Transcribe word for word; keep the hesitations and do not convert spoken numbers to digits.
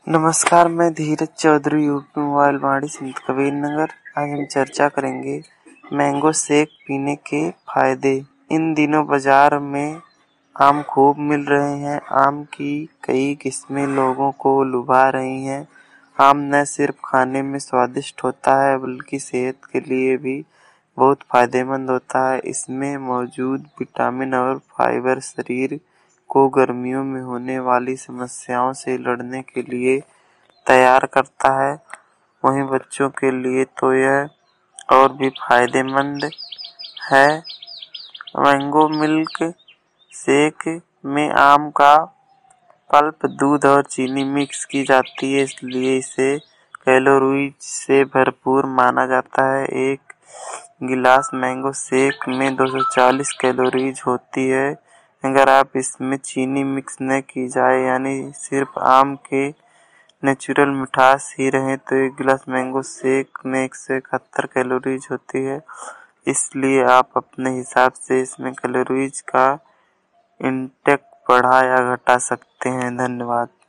नमस्कार, मैं धीरज Chaudhary, UP mobile वाड़ी, संत कबीर नगर। आज हम चर्चा करेंगे मैंगो शेक पीने के फायदे। इन दिनों बाजार में आम खूब मिल रहे हैं। आम की कई किस्में लोगों को लुभा रही हैं। आम न सिर्फ खाने में स्वादिष्ट होता है बल्कि सेहत के लिए भी बहुत फायदेमंद होता है। इसमें मौजूद विटामिन और फाइबर शरीर को गर्मियों में होने वाली समस्याओं से लड़ने के लिए तैयार करता है। वहीं बच्चों के लिए तो यह और भी फायदेमंद है। मैंगो मिल्क शेक में आम का पल्प, दूध और चीनी मिक्स की जाती है, इसलिए इसे कैलोरीज से भरपूर माना जाता है। एक गिलास मैंगो शेक में दो सौ चालीस कैलोरीज होती है। अगर आप इसमें चीनी मिक्स न की जाए यानी सिर्फ आम के नेचुरल मिठास ही रहे तो एक गिलास मैंगो शेक में एक सौ इकहत्तर कैलोरीज होती है। इसलिए आप अपने हिसाब से इसमें कैलोरीज का इंटेक बढ़ा या घटा सकते हैं। धन्यवाद।